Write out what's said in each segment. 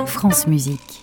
France Musique.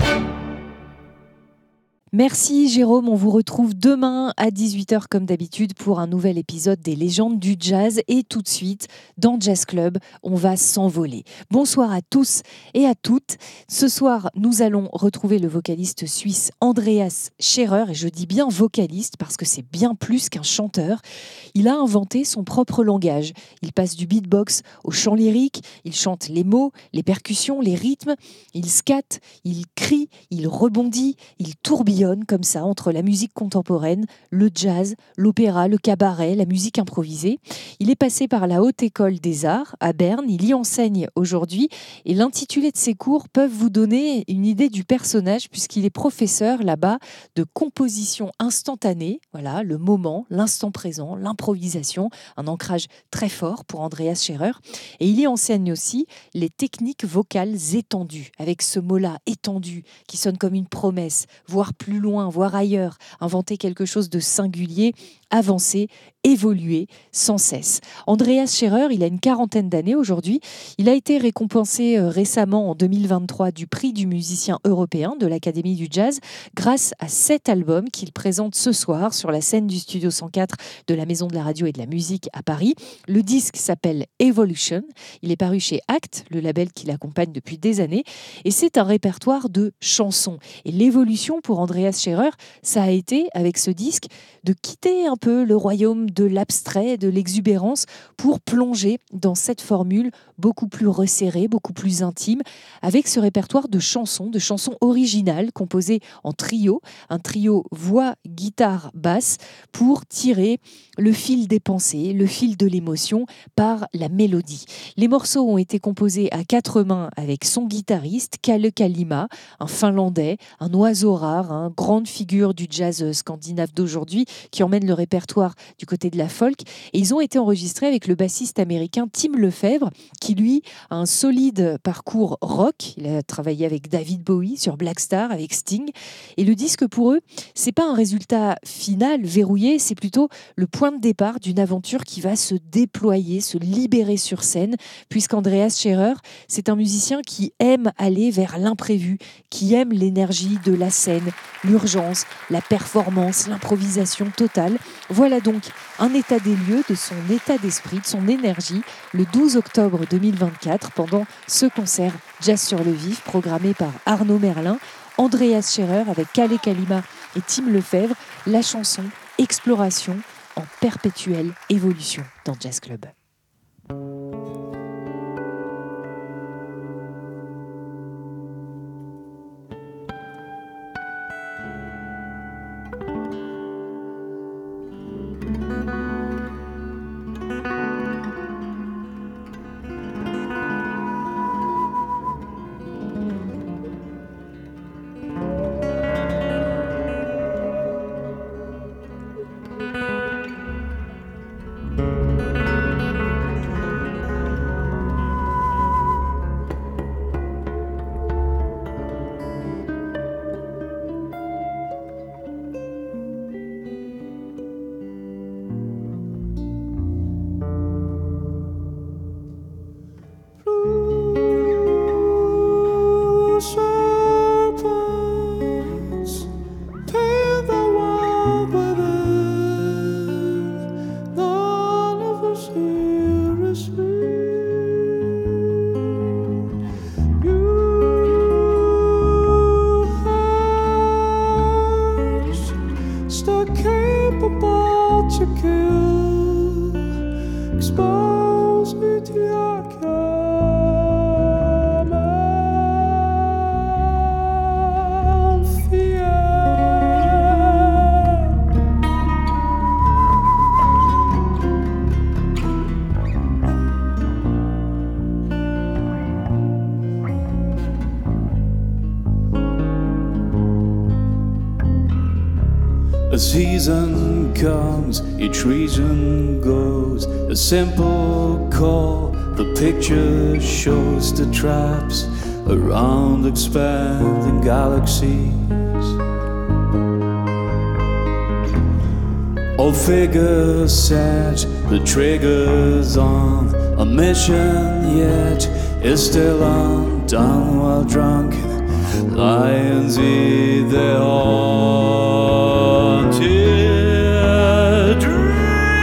Merci Jérôme, on vous retrouve demain à 18h comme d'habitude pour un nouvel épisode des légendes du jazz et tout de suite dans Jazz Club, on va s'envoler. Bonsoir à tous et à toutes. Ce soir, nous allons retrouver le vocaliste suisse Andreas Scherrer et je dis bien vocaliste parce que c'est bien plus qu'un chanteur. Il a inventé son propre langage. Il passe du beatbox au chant lyrique, il chante les mots, les percussions, les rythmes, il scatte, il crie, il rebondit, il tourbillonne comme ça entre la musique contemporaine, le jazz, l'opéra, le cabaret, la musique improvisée. Il est passé par la Haute École des Arts à Berne, il y enseigne aujourd'hui et l'intitulé de ses cours peuvent vous donner une idée du personnage puisqu'il est professeur là-bas de composition instantanée, voilà, le moment, l'instant présent, l'improvisation, un ancrage très fort pour Andreas Scherrer. Et il y enseigne aussi les techniques vocales étendues, avec ce mot-là, étendu, qui sonne comme une promesse, voire plus loin, voire ailleurs, inventer quelque chose de singulier, avancer, évoluer sans cesse. Andreas Scherrer, il a une quarantaine d'années aujourd'hui. Il a été récompensé récemment en 2023 du prix du musicien européen de l'Académie du Jazz grâce à 7 albums qu'il présente ce soir sur la scène du Studio 104 de la Maison de la Radio et de la Musique à Paris. Le disque s'appelle Evolution. Il est paru chez Act, le label qui l'accompagne depuis des années. Et c'est un répertoire de chansons. Et l'évolution pour Andreas Scherrer, ça a été, avec ce disque, de quitter un peu le royaume de l'abstrait, de l'exubérance, pour plonger dans cette formule beaucoup plus resserrée, beaucoup plus intime, avec ce répertoire de chansons originales composées en trio, un trio voix, guitare, basse, pour tirer le fil des pensées, le fil de l'émotion par la mélodie. Les morceaux ont été composés à 4 mains avec son guitariste, Kalle Kalima, un Finlandais, un oiseau rare, une grande figure du jazz scandinave d'aujourd'hui, qui emmène le répertoire du côté de la folk. Et ils ont été enregistrés avec le bassiste américain Tim Lefebvre, qui lui a un solide parcours rock. Il a travaillé avec David Bowie sur Black Star, avec Sting. Et le disque pour eux, c'est pas un résultat final verrouillé, c'est plutôt le point de départ d'une aventure qui va se déployer, se libérer sur scène, puisqu'Andreas Scherrer, c'est un musicien qui aime aller vers l'imprévu, qui aime l'énergie de la scène, l'urgence, la performance, l'improvisation totale. Voilà donc un état des lieux de son état d'esprit, de son énergie, le 12 octobre 2024, pendant ce concert Jazz sur le Vif, programmé par Arnaud Merlin, Andreas Scherrer avec Kalle Kalima et Tim Lefebvre, la chanson Exploration en perpétuelle évolution dans Jazz Club. A season comes, each region goes, a simple call, the picture shows the traps around expanding galaxies. All figures set, the trigger's on, a mission yet is still undone while drunk Lions eat their haunted dreams.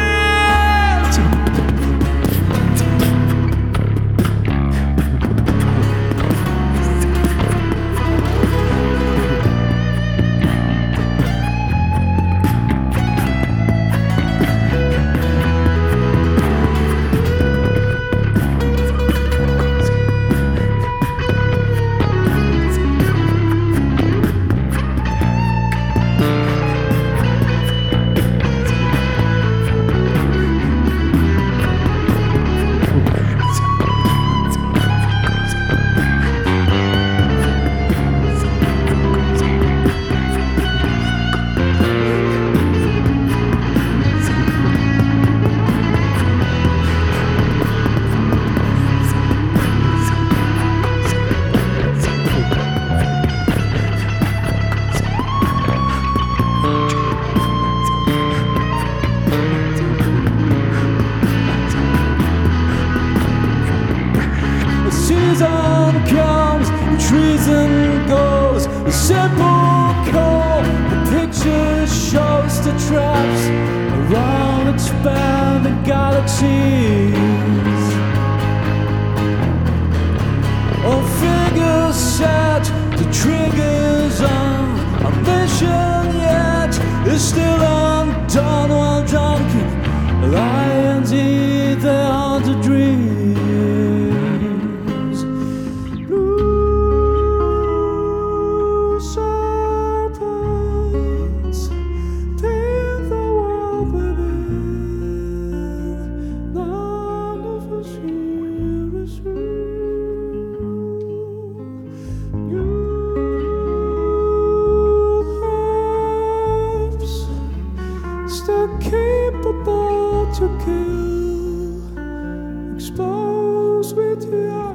Treason goes, a simple call. The picture shows the traps around expanding galaxies. All figures set, the triggers on. Our mission yet is still undone while drunken lions eat their haunted dreams. Capable to kill, exposed with your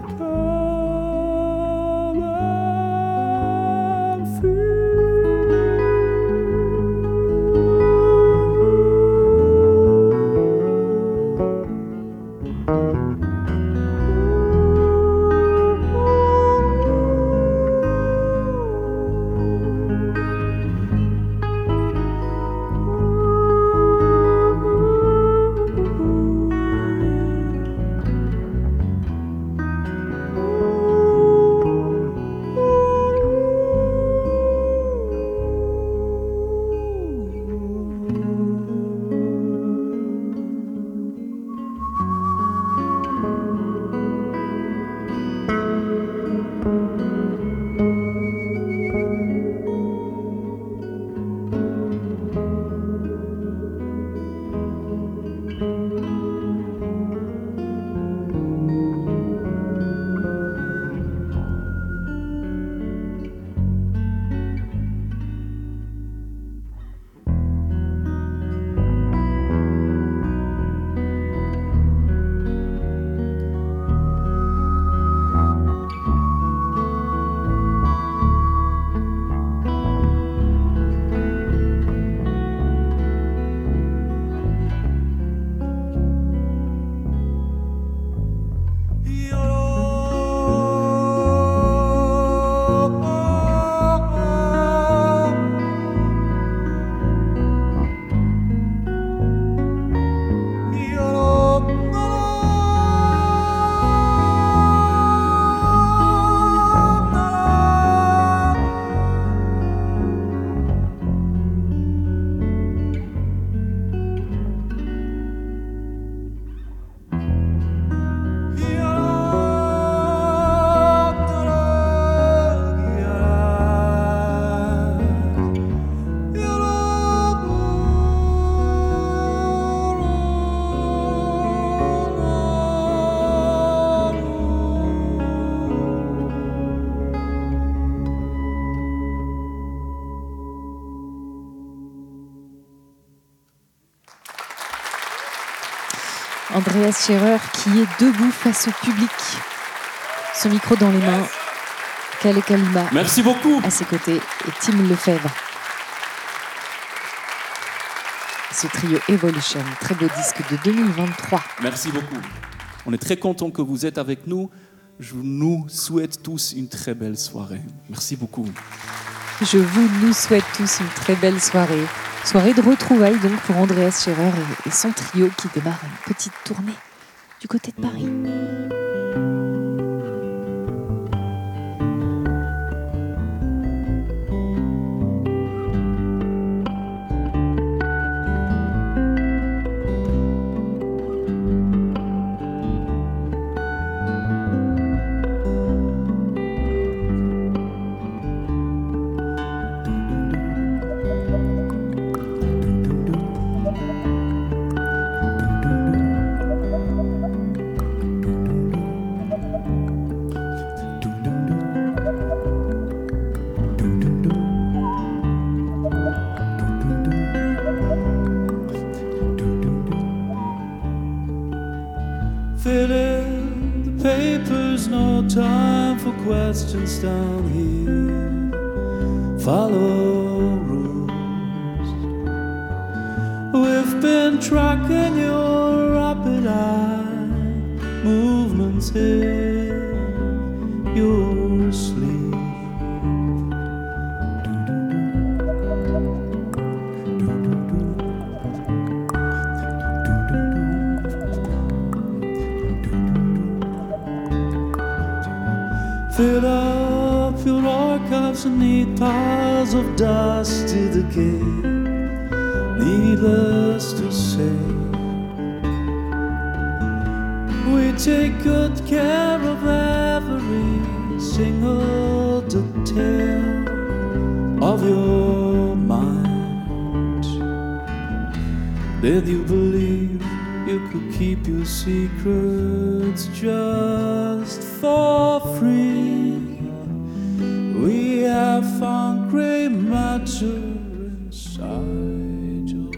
common Andreas Scherrer qui est debout face au public, son micro dans les mains, Kale Kalima merci beaucoup à ses côtés et Tim Lefebvre. Ce trio Evolution, très beau disque de 2023. Merci beaucoup. On est très content que vous êtes avec nous. Je nous souhaite tous une très belle soirée. Merci beaucoup. Nous souhaite tous une très belle soirée. Soirée de retrouvailles donc pour Andreas Scherrer et son trio qui démarre une petite tournée du côté de Paris. Fill in the papers, no time for questions down here. Follow rules. We've been tracking your rapid eye movements in your sleep. Fill up your archives and neat piles of dust to decay. Needless to say, we take good care of every single detail of your mind. Did you believe you could keep your secrets just for free? We have found grey matter inside your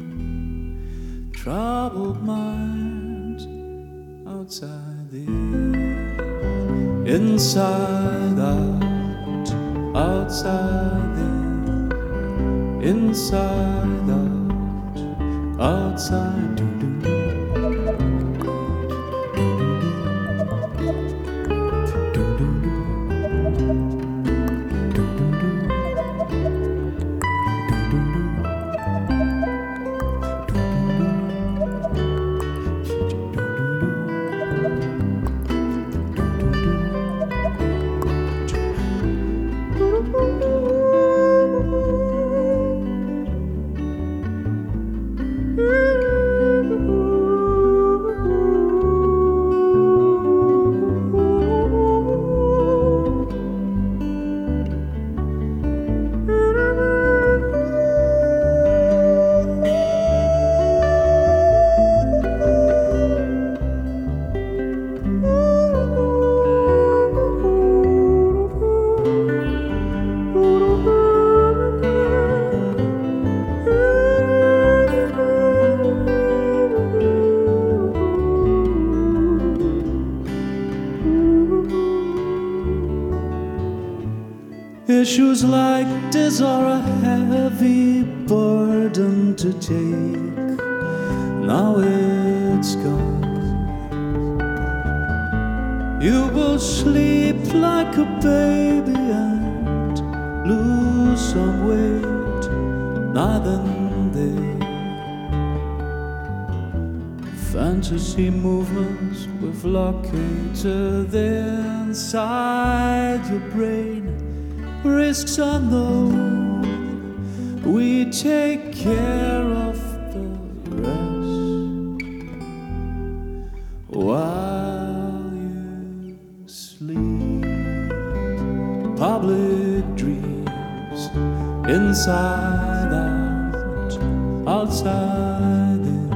troubled mind. Outside in, inside out, outside in, inside out, outside. Issues like this are a heavy burden to take. Now it's gone. You will sleep like a baby and lose some weight night and day. Fantasy movements we've located inside your brain. Risks unknown, we take care of the rest while you sleep. Public dreams, inside out, outside in,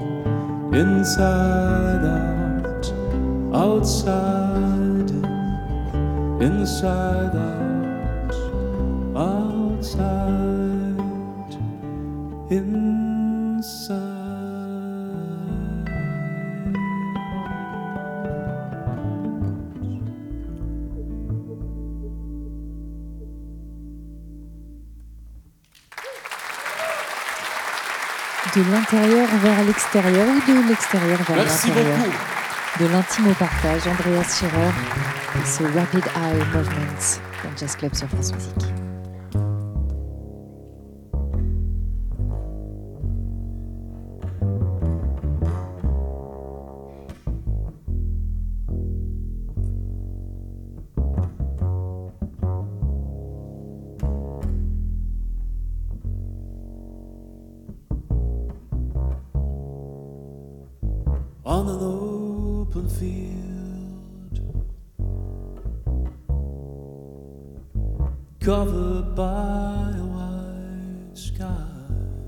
inside out, outside in, inside out. Outside, inside. De l'intérieur vers l'extérieur ou de l'extérieur vers Merci l'intérieur. beaucoup. De l'intime au partage, Andreas Schirrer et ce Rapid Eye Movement dans Jazz Club sur France Musique. On an open field, covered by a white sky,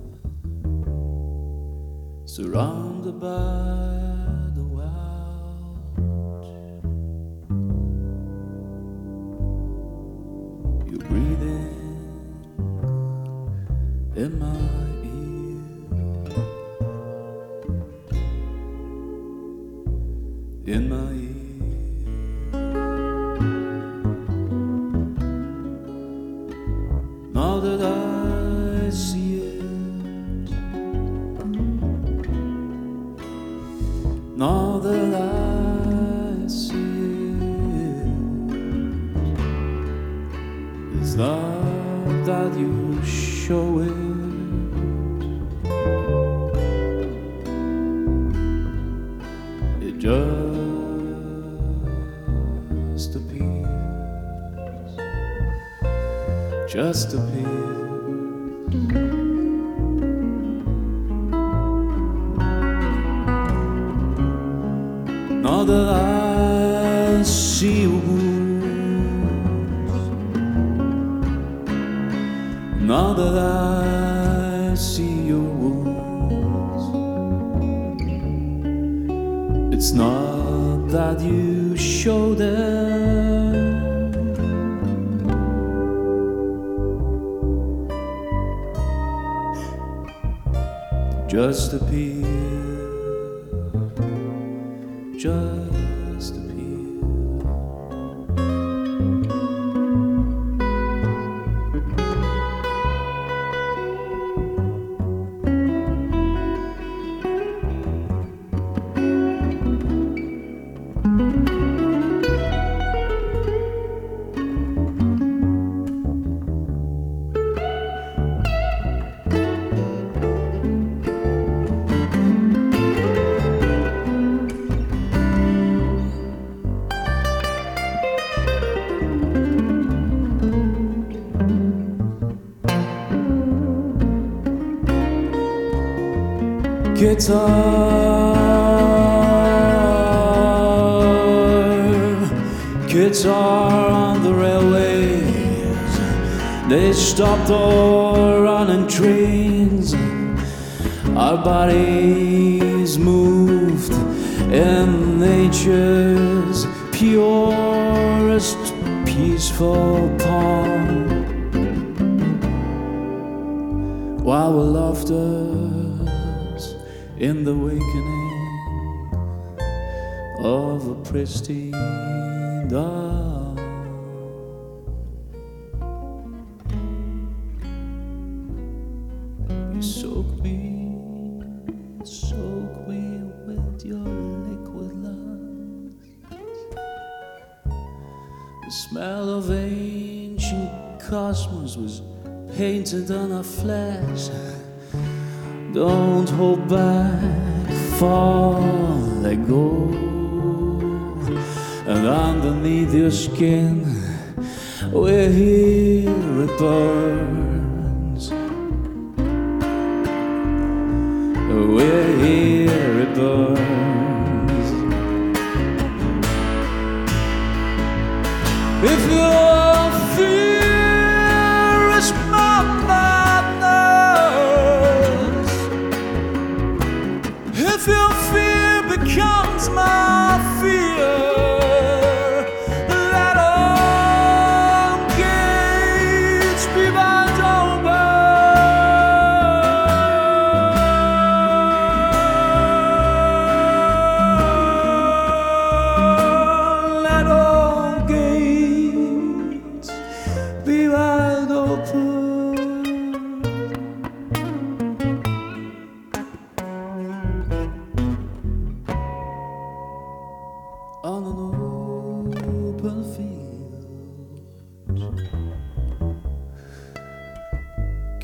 surrounded by the wild. You're breathing in my in my ear. Now that I see it, now that I see it, it's not that you show it. It just appears. Now that I see your wounds, now that I see your wounds, it's not that you show them. Just appear, just appear. Guitar on the railways, they stopped all running trains. Our bodies moved in nature's purest peaceful palm, while we loved us in the awakening of a pristine dawn. You soak me with your liquid lungs. The smell of ancient cosmos was painted on our flesh. Don't hold back, fall, let go. And underneath your skin, we're here, it burns. We're here, it burns. If your fear is my madness, if your fear becomes my fear,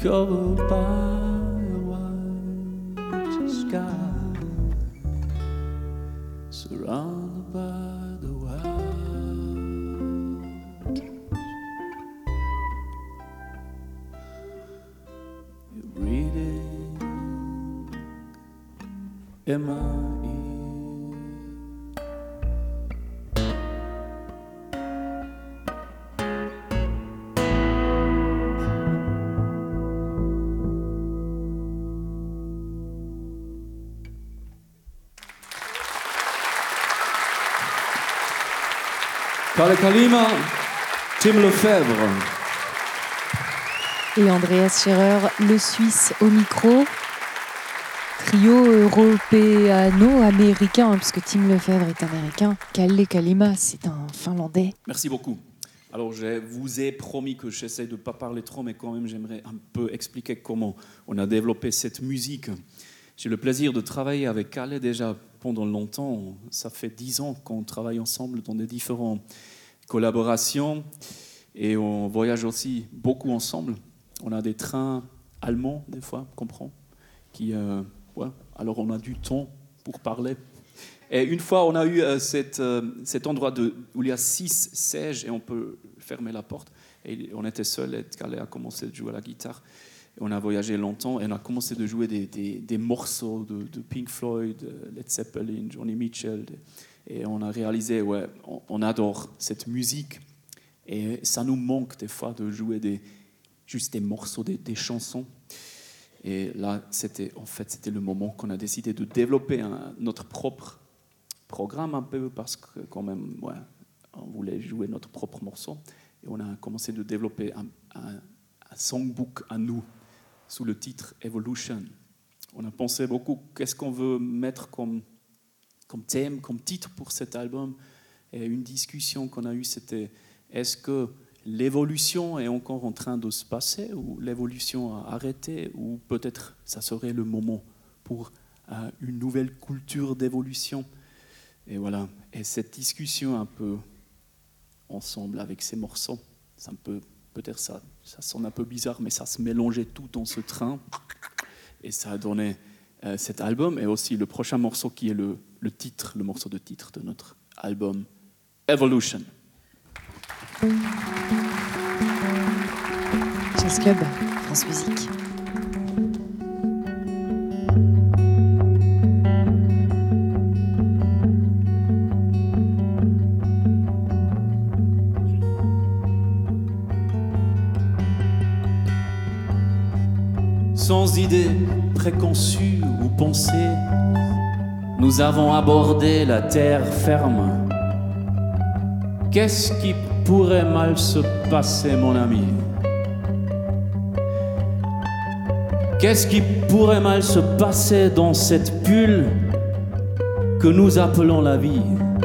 covered by a white sky, surrounded by the wild. You're breathing in my ear. Kalle Kalima, Tim Lefebvre. Et Andreas Scherer, le Suisse au micro. Trio européano-américain, puisque Tim Lefebvre est américain. Kalle Kalima, c'est un Finlandais. Merci beaucoup. Alors, je vous ai promis que j'essaie de ne pas parler trop, mais quand même, j'aimerais un peu expliquer comment on a développé cette musique. J'ai le plaisir de travailler avec Kalle déjà pendant longtemps. Ça fait 10 ans qu'on travaille ensemble dans des différentes collaborations et on voyage aussi beaucoup ensemble. On a des trains allemands, des fois, comprends, qui, alors on a du temps pour parler. Et une fois, on a eu cet endroit où il y a 6 sièges et on peut fermer la porte. Et on était seuls et Kalle a commencé à jouer à la guitare. Et on a voyagé longtemps et on a commencé de jouer des morceaux de Pink Floyd, Led Zeppelin, Johnny Mitchell. Et on a réalisé, on adore cette musique. Et ça nous manque des fois de jouer juste des morceaux, des chansons. Et là, c'était le moment qu'on a décidé de développer notre propre programme un peu, parce que quand même, on voulait jouer notre propre morceau. Et on a commencé de développer un songbook à nous, sous le titre Evolution. On a pensé beaucoup, qu'est-ce qu'on veut mettre comme thème, comme titre pour cet album. Et une discussion qu'on a eue, c'était, est-ce que l'évolution est encore en train de se passer, ou l'évolution a arrêté, ou peut-être ça serait le moment pour une nouvelle culture d'évolution. Et voilà, et cette discussion un peu ensemble avec ces morceaux, peut-être ça sonne un peu bizarre, mais ça se mélangeait tout dans ce train, et ça a donné cet album, et aussi le prochain morceau qui est le morceau de titre de notre album, Evolution. Jazz Club, France Musique. Sans idée préconçue ou pensée, nous avons abordé la terre ferme. Qu'est-ce qui pourrait mal se passer, mon ami? Qu'est-ce qui pourrait mal se passer dans cette bulle que nous appelons la vie?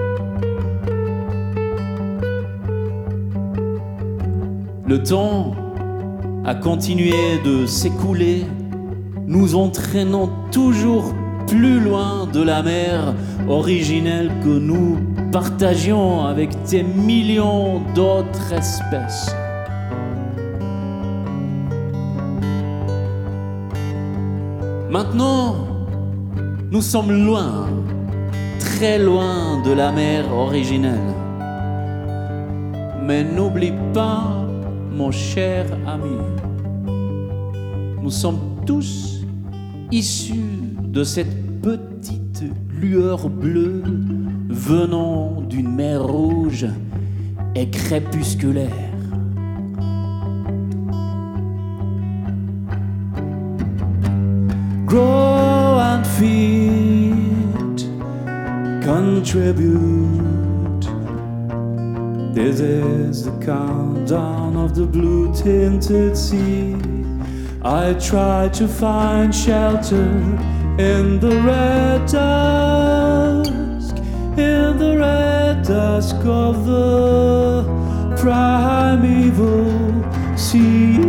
Le temps a continué de s'écouler, nous entraînant toujours plus loin de la mer originelle que nous partagions avec des millions d'autres espèces. Maintenant, nous sommes loin, très loin de la mer originelle. Mais n'oublie pas, mon cher ami, nous sommes tous issus de cette petite lueur bleue venant d'une mer rouge et crépusculaire. Grow and feed, contribute. This is the countdown of the blue-tinted sea. I try to find shelter in the red dusk of the primeval sea.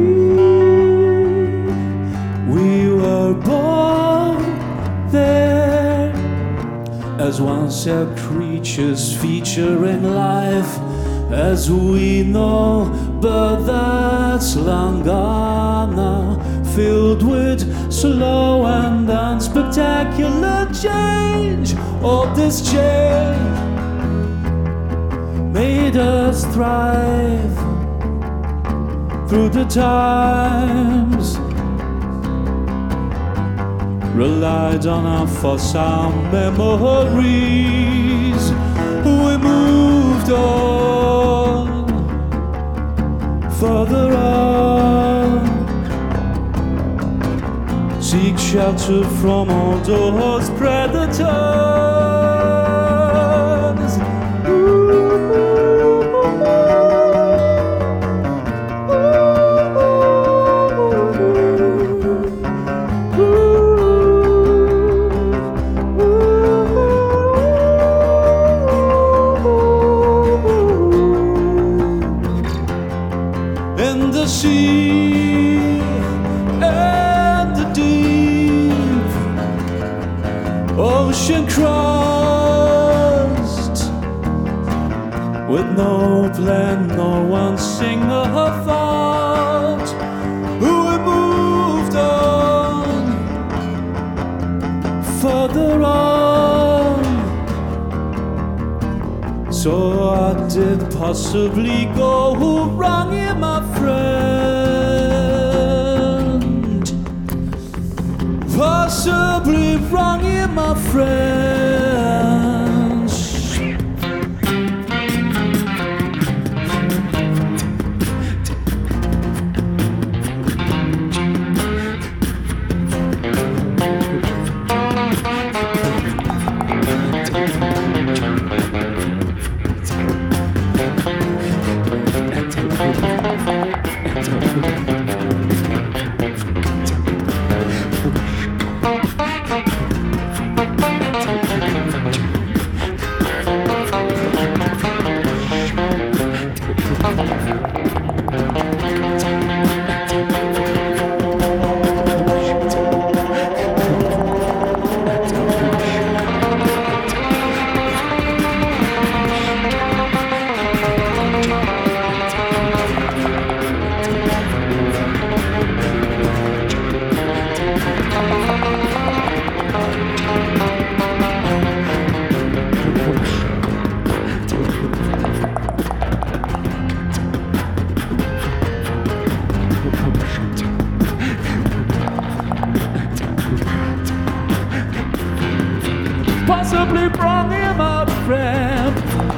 We were born there as one-cell creatures featuring life as we know, but that's long gone now. filled with slow and unspectacular change. All this change made us thrive through the times, relied on our fossil memories. We moved on, further on, seek shelter from all those predators. In the sea and the deep, ocean crossed, with no plan, no one single thought. We moved on, further on. So I did possibly go wrong here, my friend. Possibly wrong here, my friends. Possibly wrong here, my friend.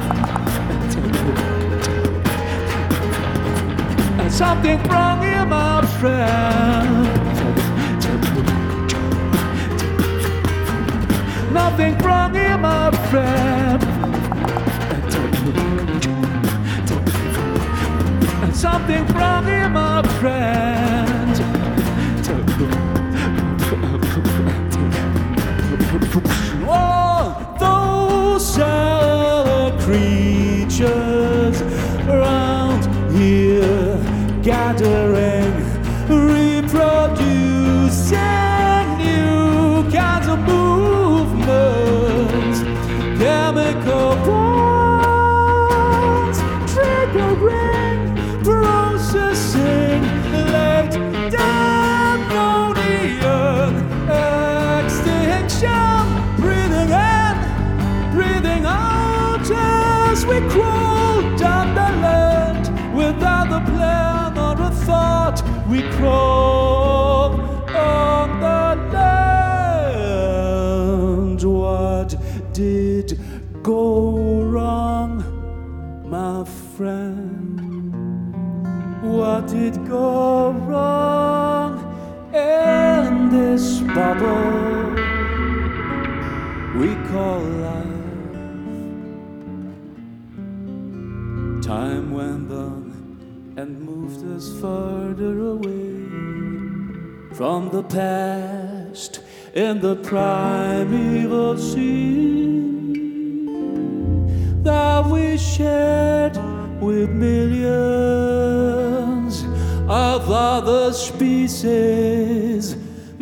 Something wrong here, my friend. Nothing wrong here, my friend. Something wrong here, my friend. Oh, those other creatures around here, gathering, reproducing new kinds of movements, chemical bonds, triggering, processing, late Devonian extinction, breathing in, breathing out as we crawl down the land without a plan or a thought. We crawl on the land. What did go wrong, my friend? What did go wrong in this bubble we call life? Time went on and moved us further away from the past in the primeval sea that we shared with millions of other species.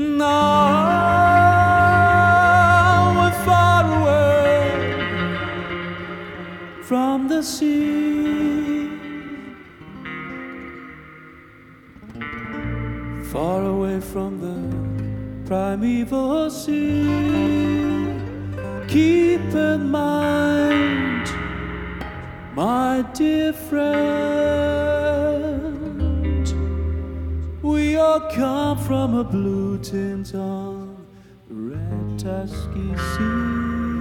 Now we're far away from the sea, far away from the primeval sea. Keep in mind, my dear friend, we all come from a blue tint on red dusky sea.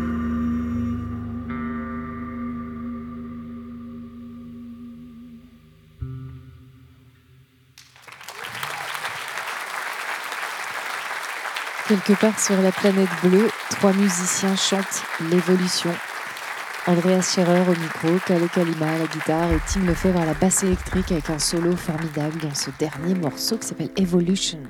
Quelque part sur la planète bleue, 3 musiciens chantent l'évolution. Andreas Scherer au micro, Kalle Kalima à la guitare et Tim Lefebvre à la basse électrique avec un solo formidable dans ce dernier morceau qui s'appelle Evolution.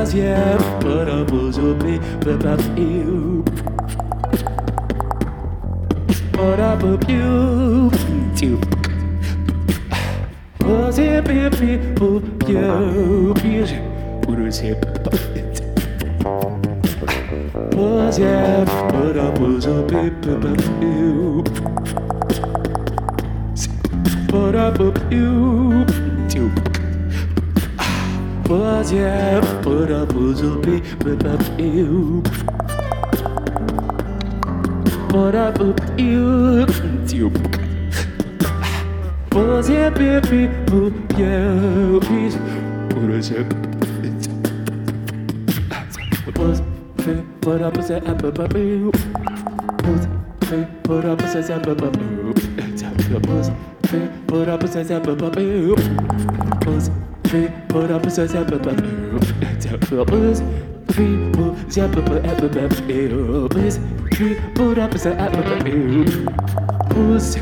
was yeah, but I was a bit about you. But I love you too. Was it baby for you? Was it? Was yeah, but I was a bit about you. But I love you too. Was yeah, but I was a bit about you. But I love you too. Was yeah, baby, for you. What is it? Was but I was about you. But I was about you. Was but I was about you. Was but I was about you. Was people but I was about you. Was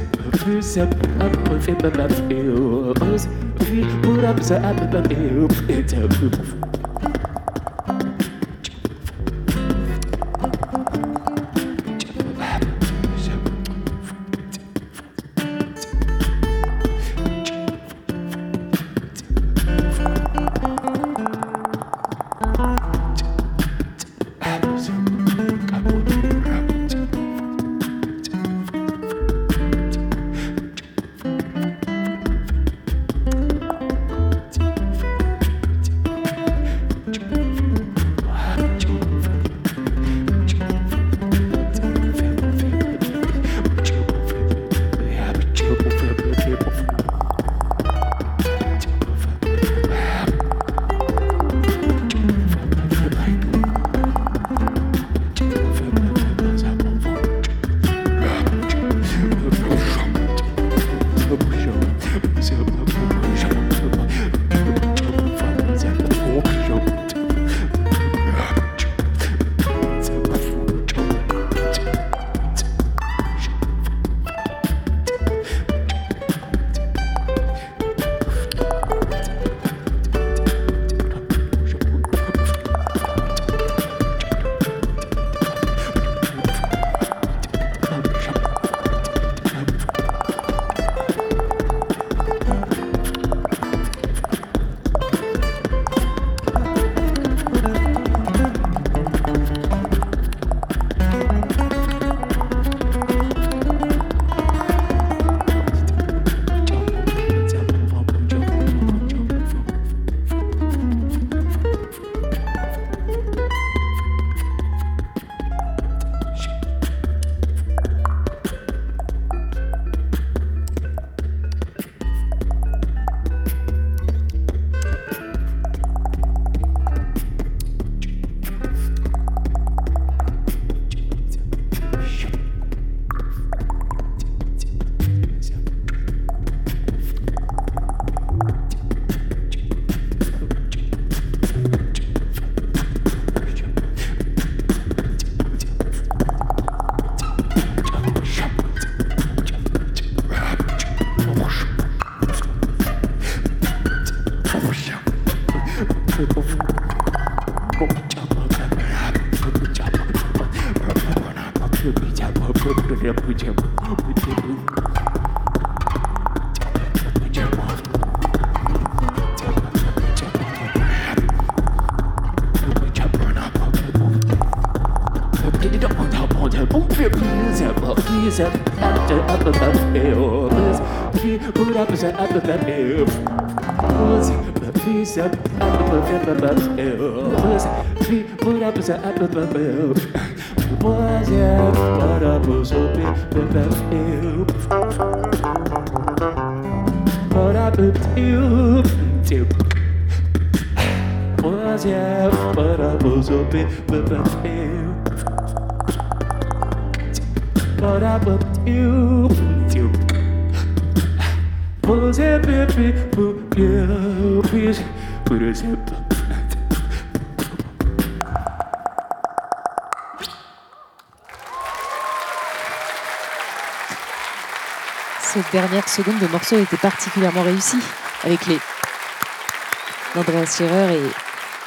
Cette dernière seconde de morceau était particulièrement réussie avec les d'Andreas Scherer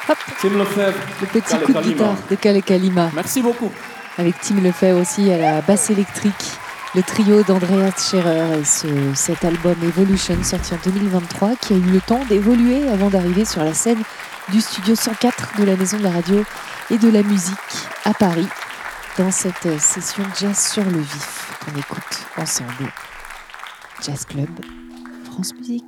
Hop, Tim Lefebvre, le petit Kale coup de Kalima. guitare de Kale Kalima. Merci beaucoup. Avec Tim Lefebvre aussi à la basse électrique. Le trio d'Andreas Scherer et cet album Evolution sorti en 2023 qui a eu le temps d'évoluer avant d'arriver sur la scène du studio 104 de la Maison de la Radio et de la Musique à Paris dans cette session jazz sur le vif qu'on écoute ensemble. Jazz Club, France Musique.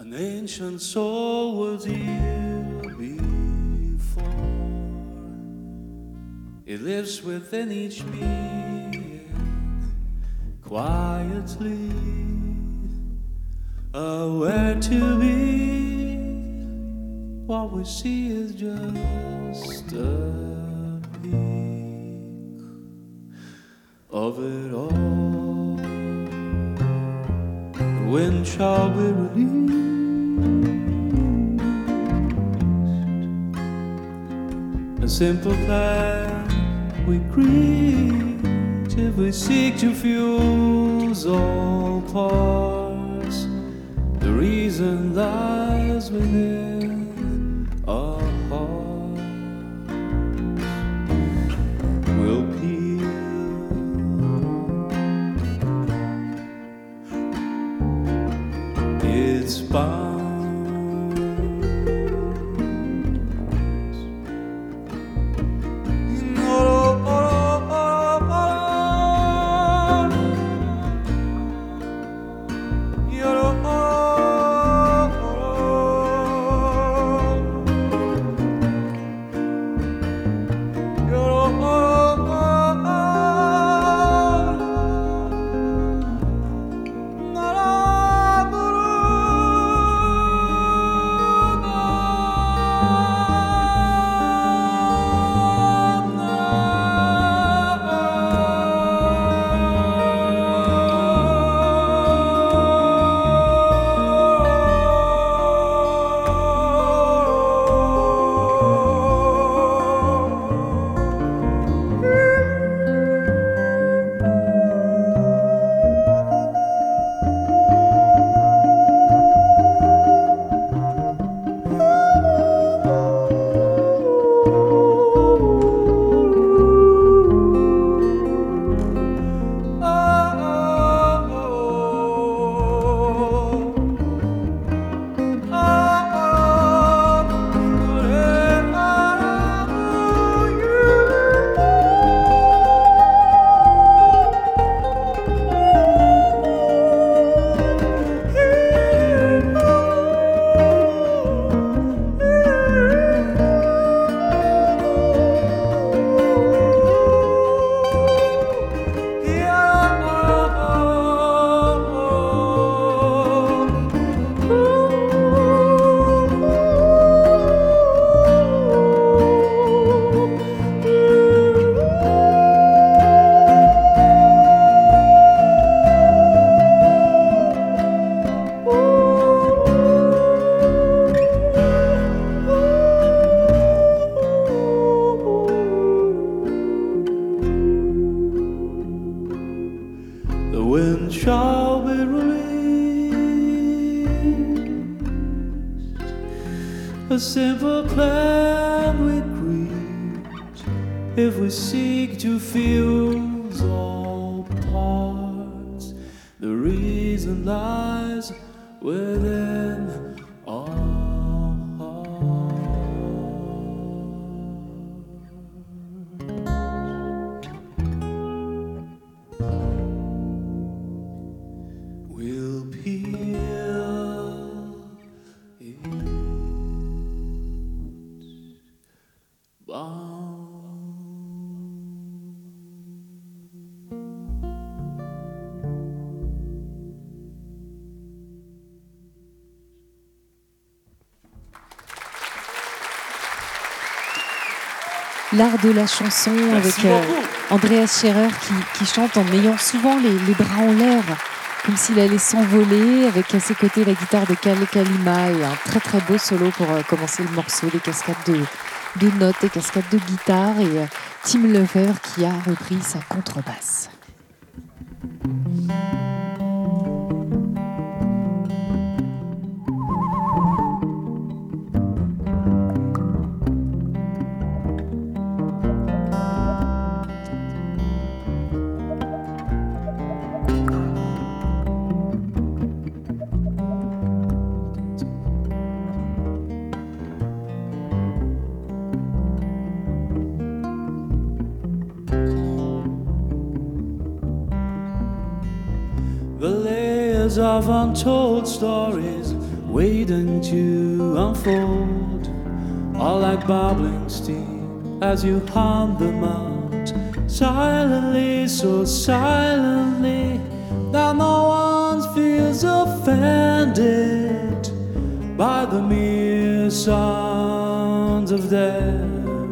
An ancient soul was here before. It lives within each being, quietly aware to be. What we see is just a peek of it all. The wind shall be released. A simple plan we create if we seek to fuse all parts. The reason lies within our hearts. We'll peel its bounds. Shall be released. A simple plan we create if we seek to fuse all parts. The reason lies within our L'art de la chanson. Merci avec Andreas Scherrer qui chante en ayant souvent les bras en l'air, comme s'il allait s'envoler, avec à ses côtés la guitare de Kalle Kalima et un très très beau solo pour commencer le morceau, des cascades de notes, des cascades de guitare, et Tim Lefebvre qui a repris sa contrebasse. The layers of untold stories waiting to unfold, all like bubbling steam as you hum them out, silently, so silently, that no one feels offended by the mere sound of them.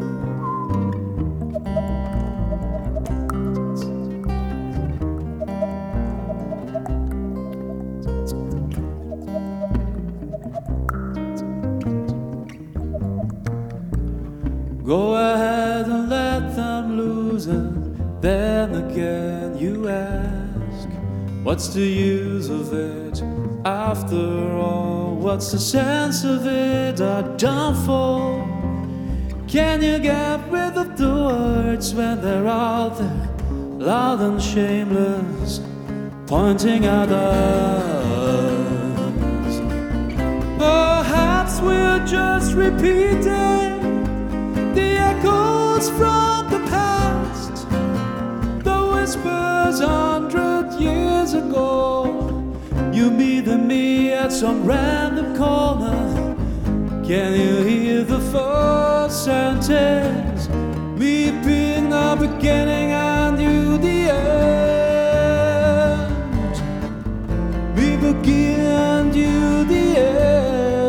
Go ahead and let them lose, and then again you ask, what's the use of it? After all, what's the sense of it? I don't fall. Can you get rid of the words when they're out there, loud and shameless, pointing at us? Perhaps we're just repeating the echoes from the past, the whispers 100 years ago. You meet me at some random corner. Can you hear the first sentence? Me being the beginning and you the end. Me begin and you the end.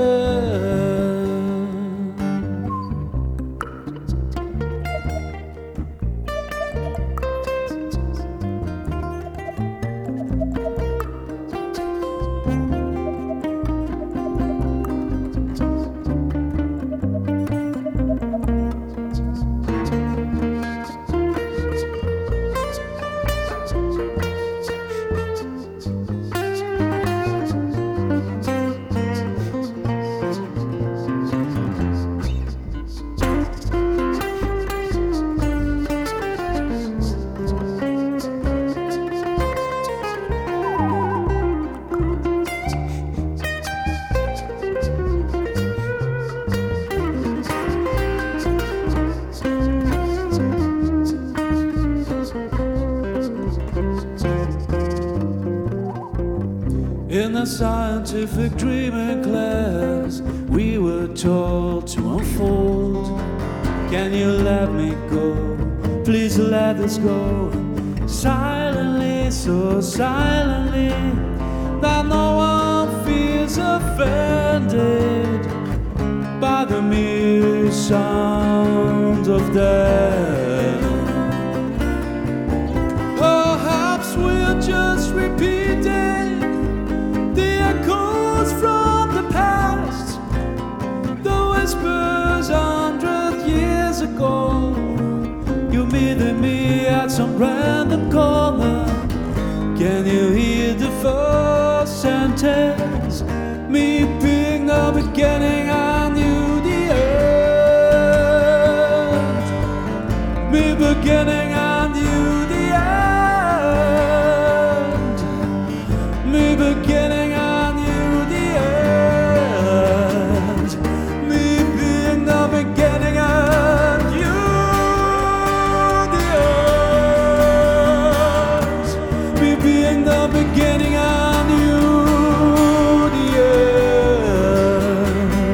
In a scientific dreaming class, we were told to unfold. Can you let me go? Please let us go. Silently, so silently, that no one feels offended by the mere sound of death. Perhaps we're just repeating the echoes from the past, the whispers 100 years ago. You meet me at some random corner. Can you hear the first sentence? Me being the beginning and you the end. Me beginning and you the end. Me beginning and you the end. Me being the beginning and you the end. Me being the beginning and you the end.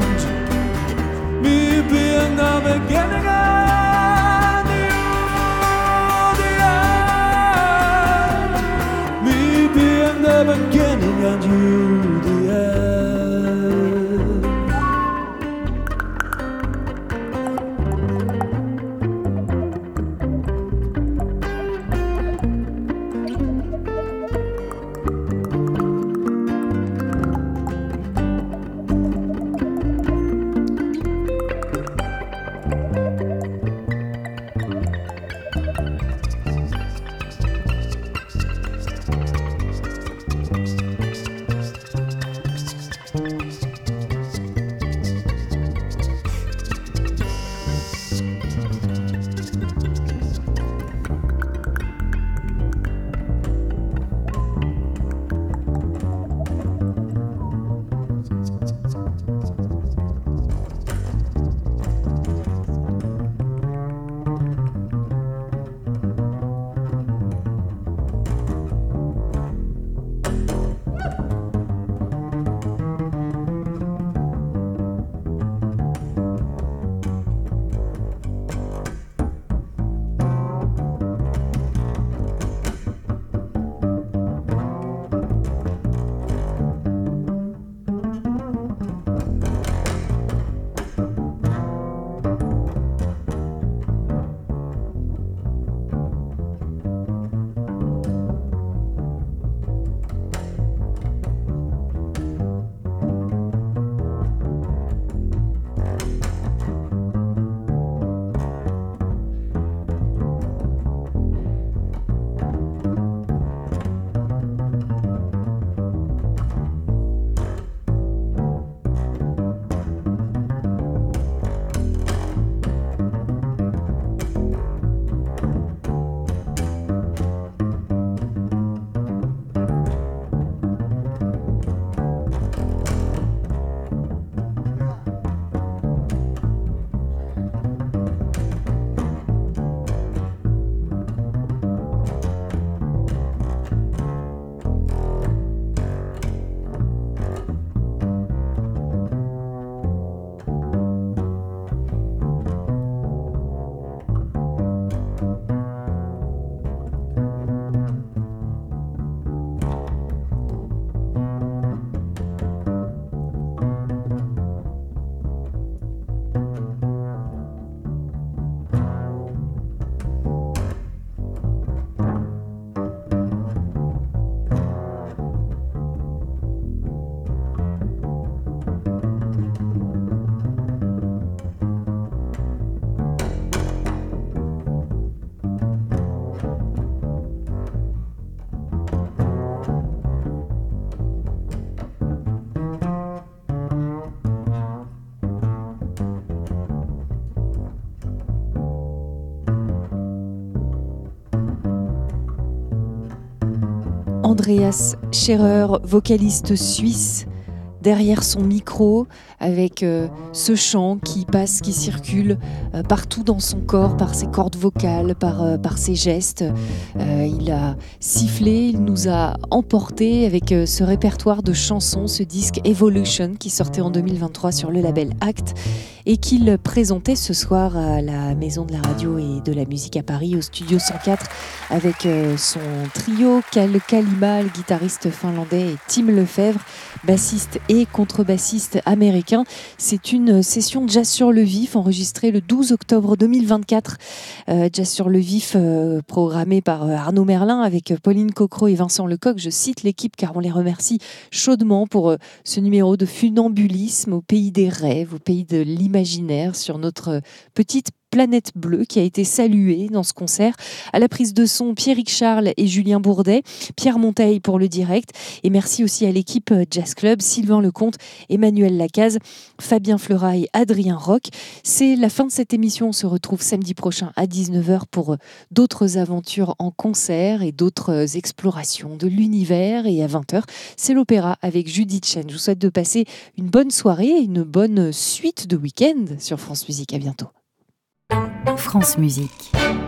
Andreas Scherer, vocaliste suisse, derrière son micro, avec ce chant qui passe, qui circule partout dans son corps, par ses cordes vocales, par ses gestes. Il a sifflé, il nous a emportés avec ce répertoire de chansons, ce disque Evolution qui sortait en 2023 sur le label Act et qu'il présentait ce soir à la Maison de la Radio et de la Musique à Paris, au Studio 104, avec son trio Kalle Kalima, le guitariste finlandais, et Tim Lefebvre, bassiste et contrebassiste américain. C'est une session Jazz sur le vif enregistrée le 12 octobre 2024. Jazz sur le vif programmé par Arnaud Merlin avec Pauline Cocro et Vincent Lecoq. Je cite l'équipe car on les remercie chaudement pour ce numéro de funambulisme au pays des rêves, au pays de l'imaginaire sur notre petite planète bleue qui a été saluée dans ce concert. À la prise de son, Pierrick Charles et Julien Bourdet, Pierre Monteil pour le direct. Et merci aussi à l'équipe Jazz Club, Sylvain Lecomte, Emmanuel Lacaze, Fabien Fleuraille, Adrien Roch. C'est la fin de cette émission. On se retrouve samedi prochain à 19h pour d'autres aventures en concert et d'autres explorations de l'univers. Et à 20h, c'est l'opéra avec Judith Chen. Je vous souhaite de passer une bonne soirée et une bonne suite de week-end sur France Musique. À bientôt. France Musique.